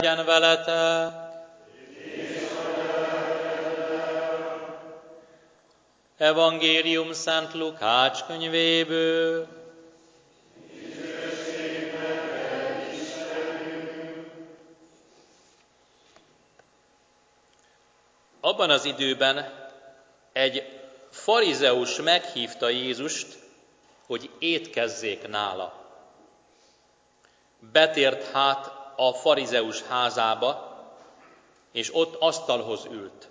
legyen veletek. Evangélium Szent Lukács könyvéből. Abban az időben egy farizeus meghívta Jézust, hogy étkezzék nála. Betért hát a farizeus házába, és ott asztalhoz ült.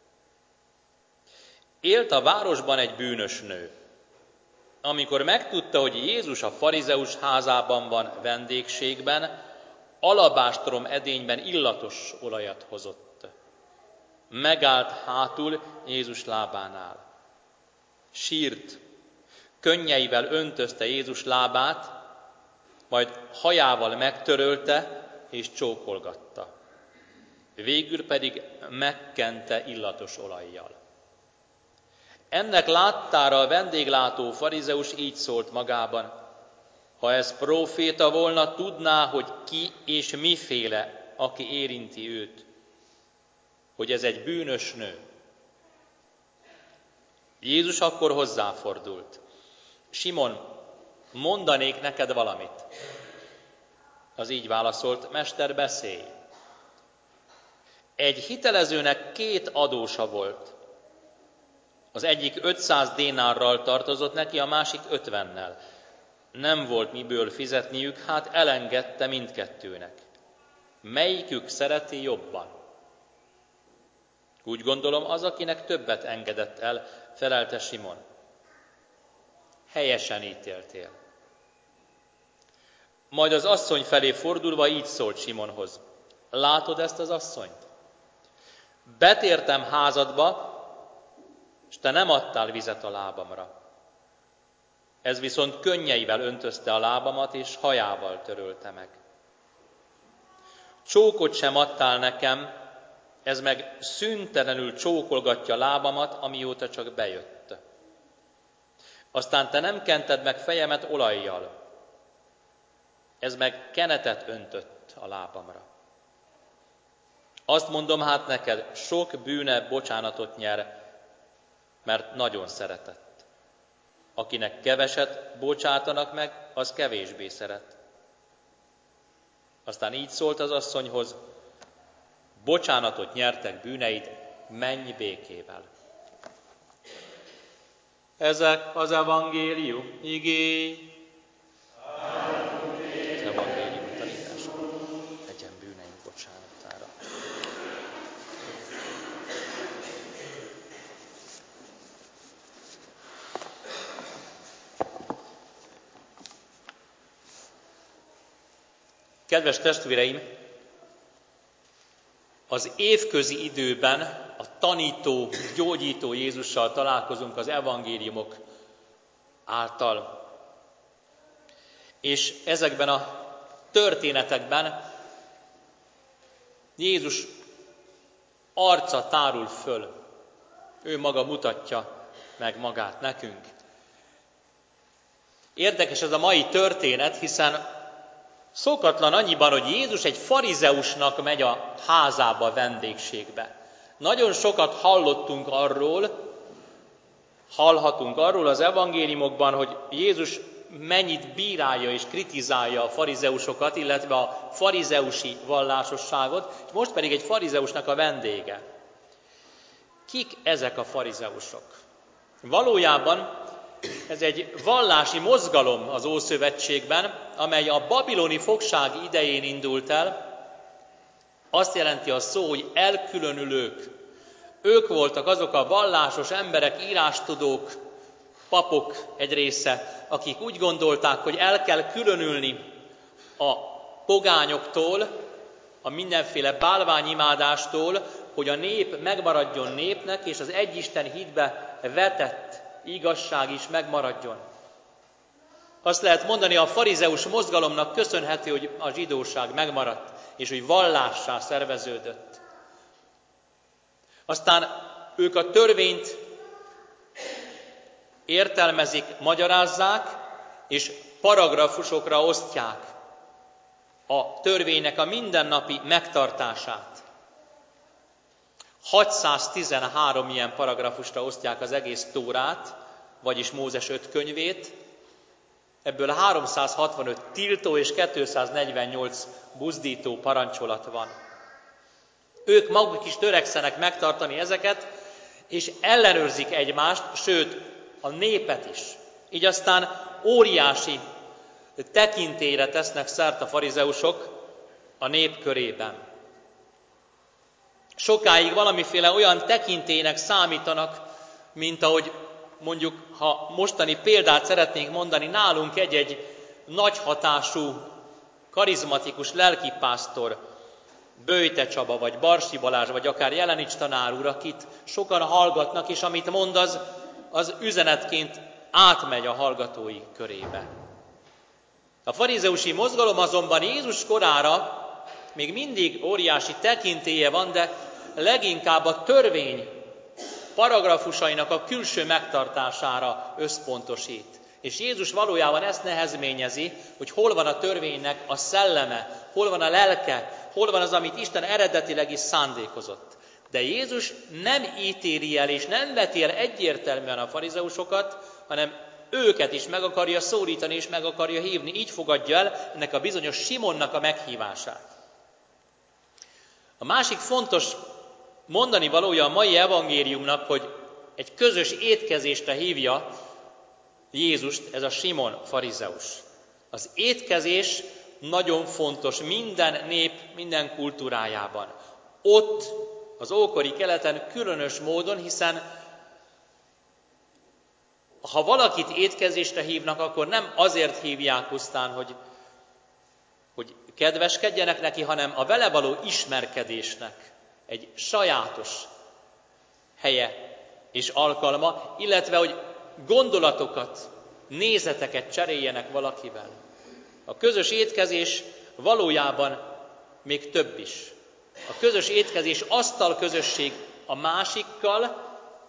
Élt a városban egy bűnös nő. Amikor megtudta, hogy Jézus a farizeus házában van vendégségben, alabástrom edényben illatos olajat hozott. Megállt hátul Jézus lábánál. Sírt, könnyeivel öntözte Jézus lábát, majd hajával megtörölte és csókolgatta. Végül pedig megkente illatos olajjal. Ennek láttára a vendéglátó farizeus így szólt magában: ha ez próféta volna, tudná, hogy ki és miféle, aki érinti őt, hogy ez egy bűnös nő. Jézus akkor hozzáfordult: Simon, mondanék neked valamit. Az így válaszolt: Mester, beszélj. Egy hitelezőnek 2 adósa volt. Az egyik 500 dénárral tartozott neki, a másik 50-nel. Nem volt miből fizetniük, hát elengedte mindkettőnek. Melyikük szereti jobban? Úgy gondolom, az, akinek többet engedett el, felelte Simon. Helyesen ítéltél. Majd az asszony felé fordulva így szólt Simonhoz: látod ezt az asszonyt? Betértem házadba, és te nem adtál vizet a lábamra. Ez viszont könnyeivel öntözte a lábamat, és hajával törölte meg. Csókot sem adtál nekem, ez meg szüntelenül csókolgatja lábamat, amióta csak bejött. Aztán te nem kented meg fejemet olajjal, ez meg kenetet öntött a lábamra. Azt mondom hát neked, sok bűne bocsánatot nyer, mert nagyon szeretett. Akinek keveset bocsátanak meg, az kevésbé szeret. Aztán így szólt az asszonyhoz: bocsánatot nyertek bűneid, menj békével. Ezek az evangélium igény. Az evangélium tanítása legyen bűneink bocsánatára. Kedves testvéreim, az évközi időben a tanító, gyógyító Jézussal találkozunk az evangéliumok által. És ezekben a történetekben Jézus arca tárul föl. Ő maga mutatja meg magát nekünk. Érdekes ez a mai történet, hiszen szokatlan annyiban, hogy Jézus egy farizeusnak megy a házába vendégségbe. Nagyon sokat hallhatunk arról az evangéliumokban, hogy Jézus mennyit bírálja és kritizálja a farizeusokat, illetve a farizeusi vallásosságot, és most pedig egy farizeusnak a vendége. Kik ezek a farizeusok? Valójában ez egy vallási mozgalom az Ószövetségben, amely a babiloni fogság idején indult el. Azt jelenti a szó, hogy elkülönülők. Ők voltak azok a vallásos emberek, írástudók, papok egy része, akik úgy gondolták, hogy el kell különülni a pogányoktól, a mindenféle bálványimádástól, hogy a nép megmaradjon népnek, és az egyisten hitbe vetett igazság is megmaradjon. Azt lehet mondani, a farizeus mozgalomnak köszönhető, hogy a zsidóság megmaradt, és hogy vallássá szerveződött. Aztán ők a törvényt értelmezik, magyarázzák, és paragrafusokra osztják. a törvénynek a mindennapi megtartását. 613 ilyen paragrafusra osztják az egész Tórát, vagyis Mózes 5 könyvét, ebből 365 tiltó és 248 buzdító parancsolat van. Ők maguk is törekszenek megtartani ezeket, és ellenőrzik egymást, sőt a népet is. Így aztán óriási tekintélyre tesznek szert a farizeusok a nép körében. Sokáig valamiféle olyan tekintélynek számítanak, mint ahogy mondjuk, ha mostani példát szeretnénk mondani, nálunk egy-egy nagy hatású, karizmatikus lelkipásztor, Böjte Csaba, vagy Barsi Balázs, vagy akár Jelenics tanár úr, akit sokan hallgatnak, és amit mond, az üzenetként átmegy a hallgatói körébe. A farizeusi mozgalom azonban Jézus korára még mindig óriási tekintélye van, de leginkább a törvény paragrafusainak a külső megtartására összpontosít. És Jézus valójában ezt nehezményezi, hogy hol van a törvénynek a szelleme, hol van a lelke, hol van az, amit Isten eredetileg is szándékozott. De Jézus nem ítéli el és nem veti el egyértelműen a farizeusokat, hanem őket is meg akarja szólítani és meg akarja hívni. Így fogadja el ennek a bizonyos Simonnak a meghívását. A másik fontos mondani valója a mai evangéliumnak, hogy egy közös étkezésre hívja Jézust ez a Simon farizeus. Az étkezés nagyon fontos minden nép, minden kultúrájában. Ott, az ókori keleten különös módon, hiszen ha valakit étkezésre hívnak, akkor nem azért hívják pusztán, hogy kedveskedjenek neki, hanem a vele való ismerkedésnek egy sajátos helye és alkalma, illetve hogy gondolatokat, nézeteket cseréljenek valakivel. A közös étkezés valójában még több is. A közös étkezés asztalközösség a másikkal,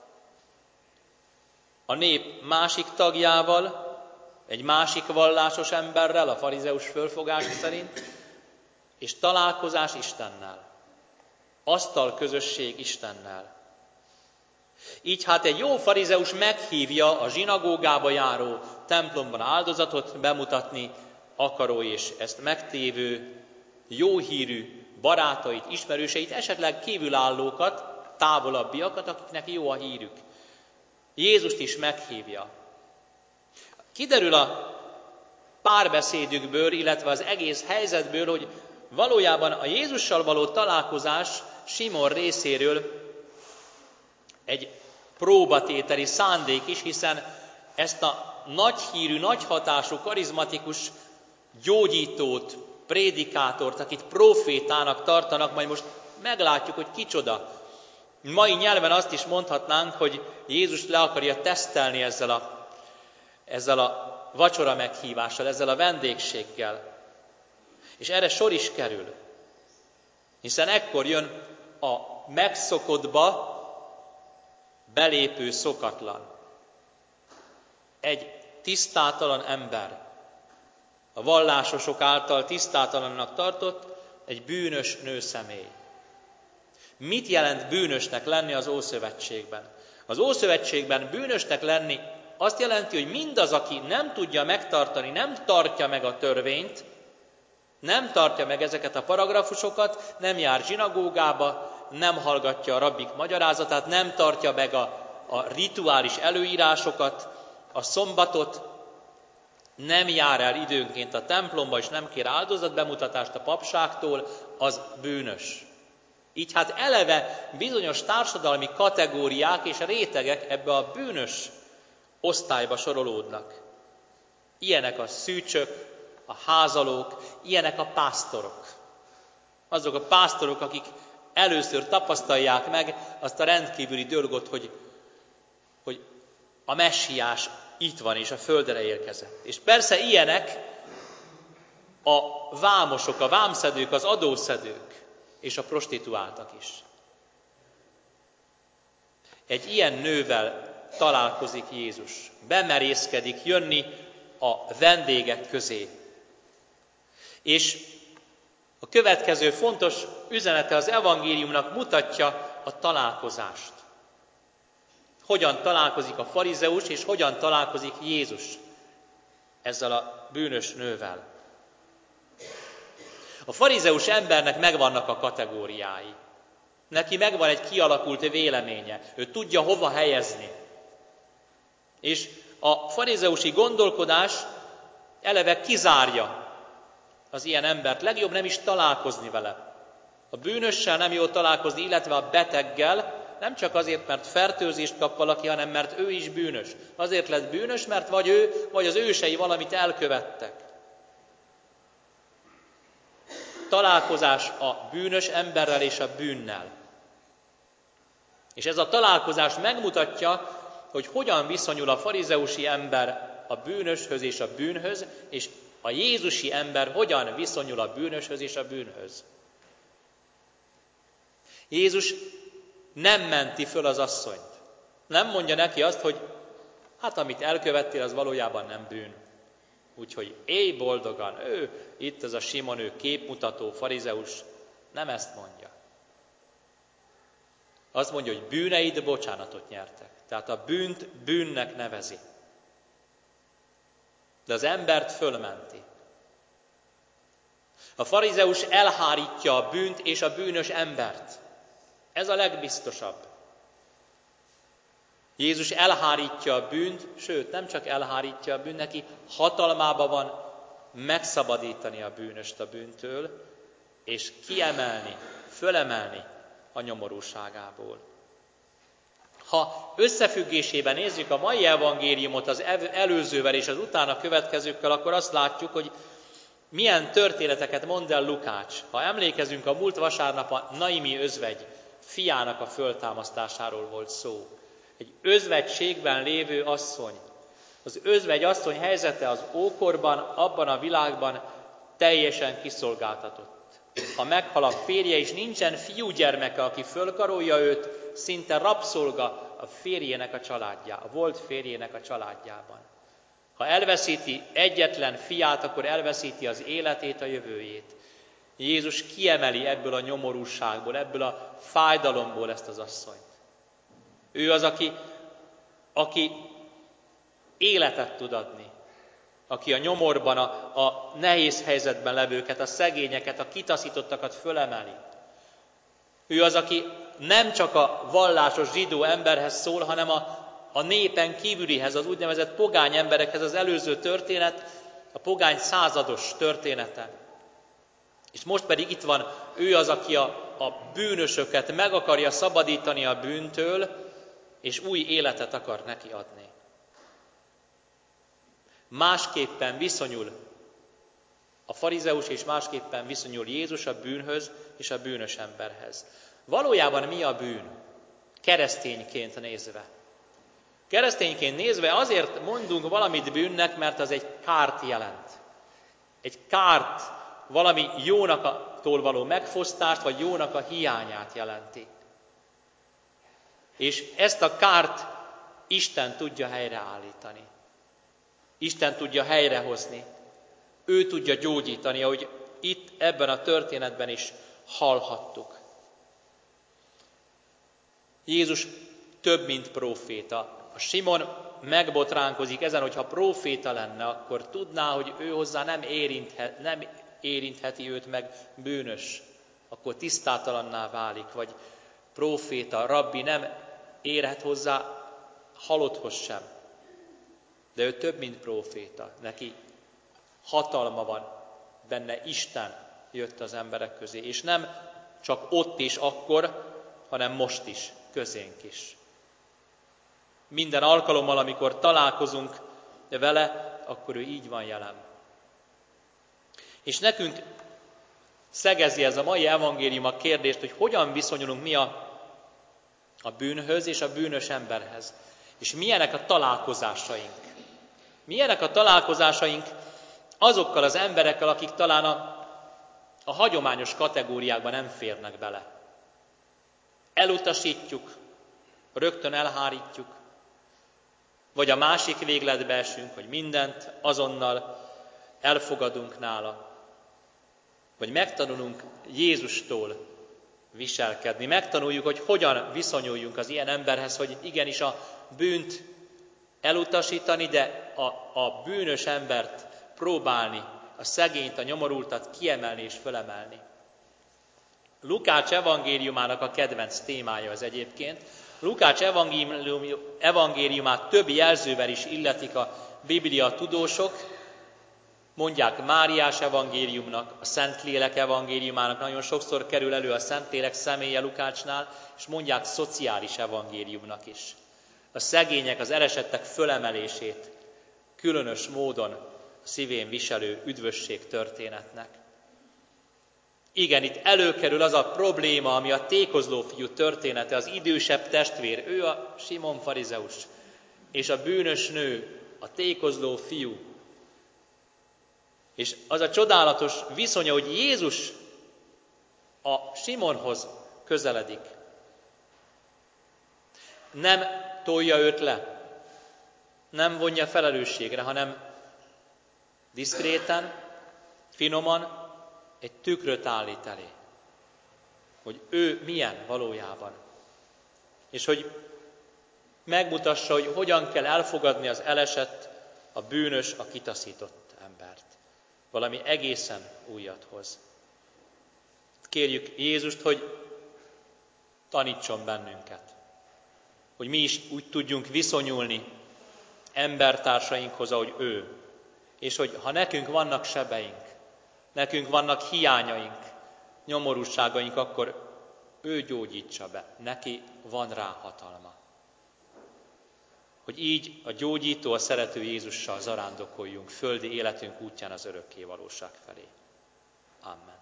a nép másik tagjával, egy másik vallásos emberrel, a farizeus fölfogás szerint, és találkozás Istennel. Asztalközösség Istennel. Így hát egy jó farizeus meghívja a zsinagógába járó, templomban áldozatot bemutatni akaró és ezt megtévő, jó hírű barátait, ismerőseit, esetleg kívülállókat, távolabbiakat, akiknek jó a hírük. Jézust is meghívja. Kiderül a párbeszédükből, illetve az egész helyzetből, hogy valójában a Jézussal való találkozás Simon részéről egy próbatételi szándék is, hiszen ezt a nagy hírű, nagy hatású, karizmatikus gyógyítót, prédikátort, akit profétának tartanak, majd most meglátjuk, hogy kicsoda. Mai nyelven azt is mondhatnánk, hogy Jézus le akarja tesztelni ezzel a vacsora meghívással, ezzel a vendégséggel. És erre sor is kerül. Hiszen ekkor jön a megszokottba belépő szokatlan. Egy tisztátalan ember, a vallásosok által tisztátalannak tartott, egy bűnös nőszemély. Mit jelent bűnösnek lenni az Ószövetségben? Az Ószövetségben bűnösnek lenni azt jelenti, hogy mindaz, aki nem tudja megtartani, nem tartja meg a törvényt, nem tartja meg ezeket a paragrafusokat, nem jár zsinagógába, nem hallgatja a rabbik magyarázatát, nem tartja meg a rituális előírásokat, a szombatot, nem jár el időnként a templomba, és nem kér áldozatbemutatást a papságtól, az bűnös. Így hát eleve bizonyos társadalmi kategóriák és rétegek ebbe a bűnös osztályba sorolódnak. Ilyenek a szűcsök, a házalók, ilyenek a pásztorok. Azok a pásztorok, akik először tapasztalják meg azt a rendkívüli dolgot, hogy a messiás itt van és a földre érkezett. És persze ilyenek a vámosok, a vámszedők, az adószedők és a prostituáltak is. Egy ilyen nővel találkozik Jézus. Bemerészkedik jönni a vendégek közé. És A következő fontos üzenete az evangéliumnak mutatja a találkozást. Hogyan találkozik a farizeus, és hogyan találkozik Jézus ezzel a bűnös nővel. A farizeus embernek megvannak a kategóriái. Neki megvan egy kialakult véleménye, ő tudja hova helyezni. És a farizeusi gondolkodás eleve kizárja az ilyen embert. Legjobb nem is találkozni vele. A bűnössel nem jó találkozni, illetve a beteggel, nem csak azért, mert fertőzést kap valaki, hanem mert ő is bűnös. Azért lett bűnös, mert vagy ő, vagy az ősei valamit elkövettek. Találkozás a bűnös emberrel és a bűnnel. És ez a találkozás megmutatja, hogy hogyan viszonyul a farizeusi ember a bűnöshöz és a bűnhöz, és a jézusi ember hogyan viszonyul a bűnöshöz és a bűnhöz. Jézus nem menti föl az asszonyt. Nem mondja neki azt, hogy hát amit elkövettél, az valójában nem bűn. Úgyhogy élj boldogan, itt ez a Simon, ő képmutató farizeus, nem ezt mondja. Azt mondja, hogy bűneid bocsánatot nyertek. Tehát a bűnt bűnnek nevezi. De az embert fölmenti. A farizeus elhárítja a bűnt és a bűnös embert. Ez a legbiztosabb. Jézus elhárítja a bűnt, sőt, nem csak elhárítja a bűnt, neki hatalmában van megszabadítani a bűnöst a bűntől, és kiemelni, fölemelni a nyomorúságából. Ha összefüggésében nézzük a mai evangéliumot az előzővel és az utána következőkkel, akkor azt látjuk, hogy milyen történeteket mond el Lukács. Ha emlékezünk, a múlt vasárnap a Naimi özvegy fiának a föltámasztásáról volt szó. Egy özvegységben lévő asszony. Az özvegy asszony helyzete az ókorban, abban a világban teljesen kiszolgáltatott. Ha meghal a férje, és nincsen fiúgyermeke, aki fölkarolja őt, szinte rabszolga a férjének a családjában, a volt férjének a családjában. Ha elveszíti egyetlen fiát, akkor elveszíti az életét, a jövőjét. Jézus kiemeli ebből a nyomorúságból, ebből a fájdalomból ezt az asszonyt. Ő az, aki életet tud adni, aki a nyomorban, a nehéz helyzetben levőket, a szegényeket, a kitaszítottakat fölemeli. Ő az, aki nem csak a vallásos zsidó emberhez szól, hanem a népen kívülihez, az úgynevezett pogány emberekhez. Az előző történet, a pogány százados története. És most pedig itt van ő az, aki a bűnösöket meg akarja szabadítani a bűntől, és új életet akar neki adni. Másképpen viszonyul a farizeus, és másképpen viszonyul Jézus a bűnhöz és a bűnös emberhez. Valójában mi a bűn? Keresztényként nézve. Keresztényként nézve azért mondunk valamit bűnnek, mert az egy kárt jelent. Egy kárt, valami jónaktól való megfosztást, vagy jónak a hiányát jelenti. És ezt a kárt Isten tudja helyreállítani. Isten tudja helyrehozni. Ő tudja gyógyítani, ahogy itt ebben a történetben is hallhattuk. Jézus több, mint próféta. A Simon megbotránkozik ezen, hogyha próféta lenne, akkor tudná, hogy ő hozzá nem érintheti őt meg bűnös. Akkor tisztátalanná válik, vagy próféta, rabbi nem érhet hozzá halotthoz sem. De ő több, mint próféta. Neki hatalma van, benne Isten jött az emberek közé. És nem csak ott és akkor, hanem most is, közénk is. Minden alkalommal, amikor találkozunk vele, akkor ő így van jelen. És nekünk szegezi ez a mai evangélium a kérdést, hogy hogyan viszonyulunk mi a bűnhöz és a bűnös emberhez. És milyenek a találkozásaink. Milyenek a találkozásaink azokkal az emberekkel, akik talán a hagyományos kategóriákban nem férnek bele. Elutasítjuk, rögtön elhárítjuk, vagy a másik végletbe esünk, hogy mindent azonnal elfogadunk nála. hogy megtanulunk Jézustól viselkedni. Megtanuljuk, hogy hogyan viszonyuljunk az ilyen emberhez, hogy igenis a bűnt elutasítani, de a bűnös embert próbálni, a szegényt, a nyomorultat kiemelni és fölemelni. Lukács evangéliumának a kedvenc témája az egyébként. Lukács evangéliumát több jelzővel is illetik a Biblia tudósok. Mondják Máriás evangéliumnak, a Szentlélek evangéliumának, nagyon sokszor kerül elő a Szentlélek személye Lukácsnál, és mondják szociális evangéliumnak is. A szegények, az elesettek fölemelését különös módon szívén viselő üdvösség történetnek. Igen, itt előkerül az a probléma, ami a tékozló fiú története, az idősebb testvér, ő a Simon farizeus, és a bűnös nő, a tékozló fiú. És az a csodálatos viszonya, hogy Jézus a Simonhoz közeledik. Nem tolja őt le, nem vonja felelősségre, hanem diszkréten, finoman egy tükröt állít elé, hogy ő milyen valójában. És hogy megmutassa, hogy hogyan kell elfogadni az elesett, a bűnös, a kitaszított embert. Valami egészen újat hoz. Kérjük Jézust, hogy tanítson bennünket, hogy mi is úgy tudjunk viszonyulni embertársainkhoz, ahogy ő. És hogy ha nekünk vannak sebeink, nekünk vannak hiányaink, nyomorúságaink, akkor ő gyógyítsa be, neki van rá hatalma. Hogy így a gyógyító, a szerető Jézussal zarándokoljunk földi életünk útján az örökké valóság felé. Amen.